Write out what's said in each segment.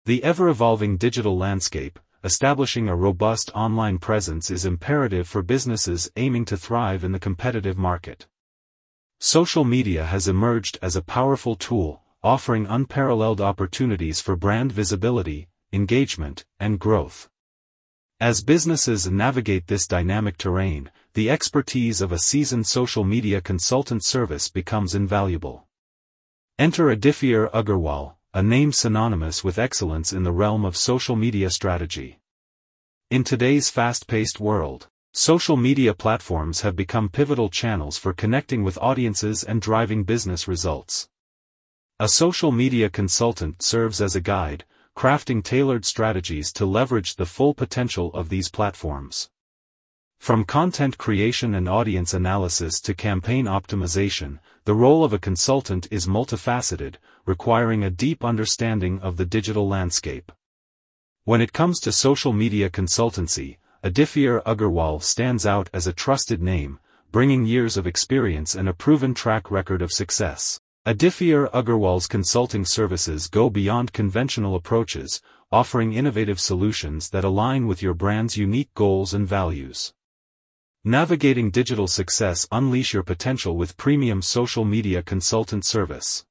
The ever-evolving digital landscape, establishing a robust online presence is imperative for businesses aiming to thrive in the competitive market. Social media has emerged as a powerful tool, offering unparalleled opportunities for brand visibility, engagement, and growth. As businesses navigate this dynamic terrain, the expertise of a seasoned social media consultant service becomes invaluable. Enter Aditya Agarwal, a name synonymous with excellence in the realm of social media strategy. In today's fast-paced world, social media platforms have become pivotal channels for connecting with audiences and driving business results. A social media consultant serves as a guide, crafting tailored strategies to leverage the full potential of these platforms. From content creation and audience analysis to campaign optimization, the role of a consultant is multifaceted, requiring a deep understanding of the digital landscape. When it comes to social media consultancy, Aditya Agarwal stands out as a trusted name, bringing years of experience and a proven track record of success. Aditya Agarwal's consulting services go beyond conventional approaches, offering innovative solutions that align with your brand's unique goals and values. Navigating digital success. Unleash your potential with premium social media consultant service.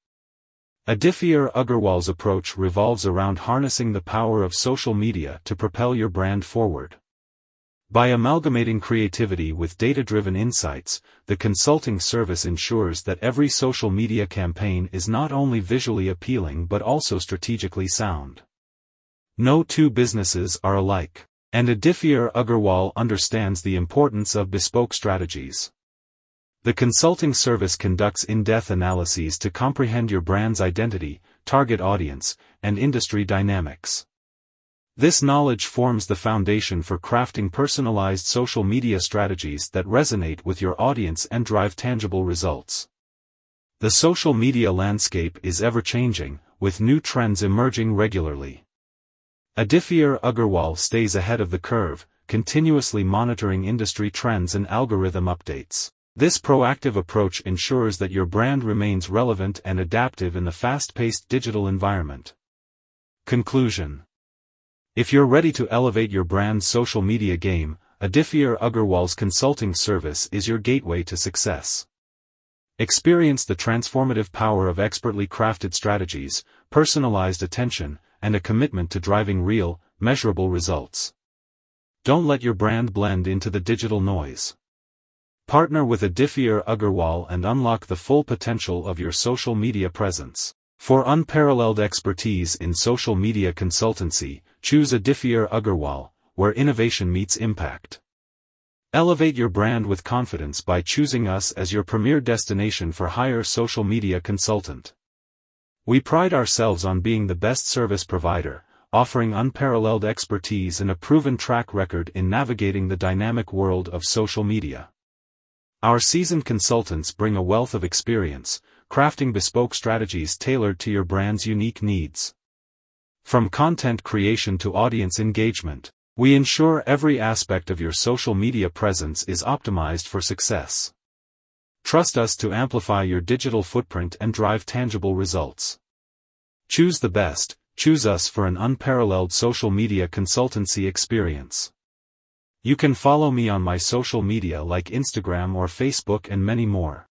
Aditya Agarwal's approach revolves around harnessing the power of social media to propel your brand forward. By amalgamating creativity with data-driven insights, the consulting service ensures that every social media campaign is not only visually appealing but also strategically sound. No two businesses are alike, and Aditya Agarwal understands the importance of bespoke strategies. The consulting service conducts in-depth analyses to comprehend your brand's identity, target audience, and industry dynamics. This knowledge forms the foundation for crafting personalized social media strategies that resonate with your audience and drive tangible results. The social media landscape is ever-changing, with new trends emerging regularly. Aditya Agarwal stays ahead of the curve, continuously monitoring industry trends and algorithm updates. This proactive approach ensures that your brand remains relevant and adaptive in the fast-paced digital environment. Conclusion. If you're ready to elevate your brand's social media game, Aditya Agarwal's consulting service is your gateway to success. Experience the transformative power of expertly crafted strategies, personalized attention, and a commitment to driving real, measurable results. Don't let your brand blend into the digital noise. Partner with Aditya Agarwal and unlock the full potential of your social media presence. For unparalleled expertise in social media consultancy, choose Aditya Agarwal, where innovation meets impact. Elevate your brand with confidence by choosing us as your premier destination for hire social media consultant. We pride ourselves on being the best service provider, offering unparalleled expertise and a proven track record in navigating the dynamic world of social media. Our seasoned consultants bring a wealth of experience, crafting bespoke strategies tailored to your brand's unique needs. From content creation to audience engagement, we ensure every aspect of your social media presence is optimized for success. Trust us to amplify your digital footprint and drive tangible results. Choose the best, choose us for an unparalleled social media consultancy experience. You can follow me on my social media like Instagram or Facebook and many more.